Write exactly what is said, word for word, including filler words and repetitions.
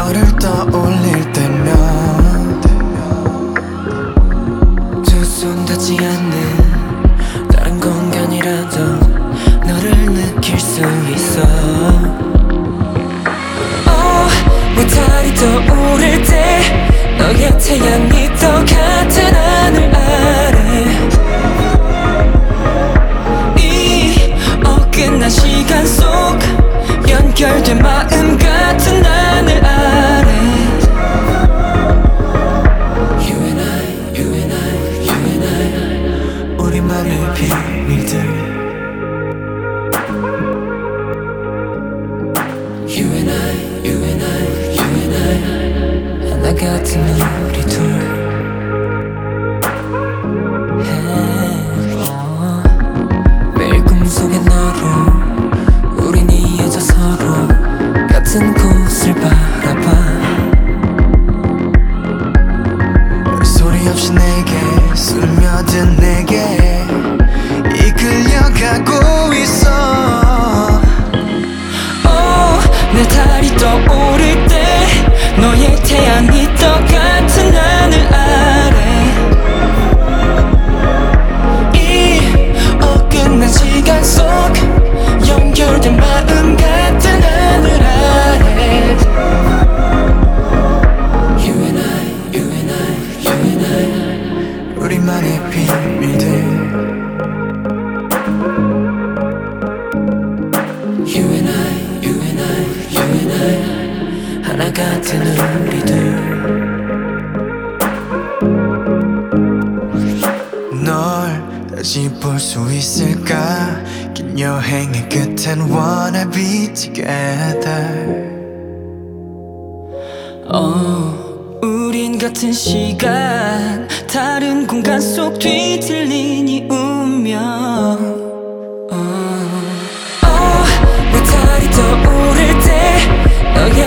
너를 떠올릴 때면 두 손 닿지 않는 다른 공간이라도 너를 느낄 수 있어. oh, 내 달이 떠오를 때 너의 태양이 똑같은 하늘 아래 이 어긋난 시간 속 연결된 마음 같은 하늘 아래 You and I, you and I, you and I 우리만의 비밀들 You and I, you and I, you and I 하나 같은 우리 둘 매일 꿈속에 너로 우린 이어져 서로 같은 곳을 바라봐 소리 없이 내게 스며든 내게 이끌려가고 있어. oh, 내 달이 떠오를 때 너의 태양이 똑같은 하늘 아래 이 어긋난 시간 속 연결된 마음 같은 하늘 아래 You and I, you and I, you and I 우리만의 비밀들 You and I, you and I, you and I 하나 같은 우리들 널 다시 볼 수 있을까 긴 여행의 끝엔 wanna be together oh, 우린 같은 시간 다른 공간 속 뒤틀린 이 운명 oh, 내 달이 떠오를 때 너의